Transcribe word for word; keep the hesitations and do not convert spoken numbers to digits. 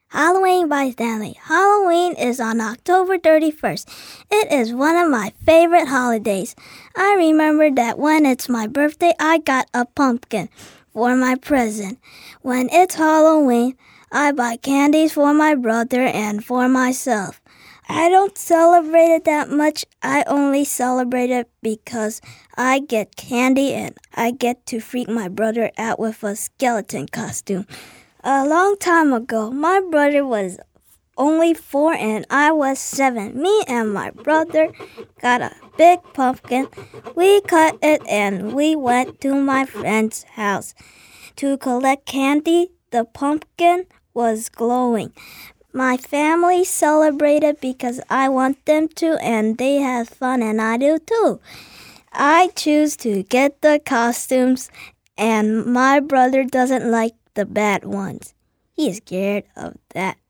Halloween by Stanley. Halloween is on October thirty-first. It is one of my favorite holidays. I remember that when it's my birthday, I got a pumpkin for my present. When it's Halloween, I buy candies for my brother and for myself. I don't celebrate it that much. I only celebrate it because I get candy and I get to freak my brother out with a skeleton costume. A long time ago, my brother was only four and I was seven. Me and my brother got a big pumpkin. We cut it and we went to my friend's house to collect candy. The pumpkin was glowing. My family celebrated because I want them to, and they have fun, and I do too. I choose to get the costumes, and my brother doesn't like the bad ones. He is scared of that.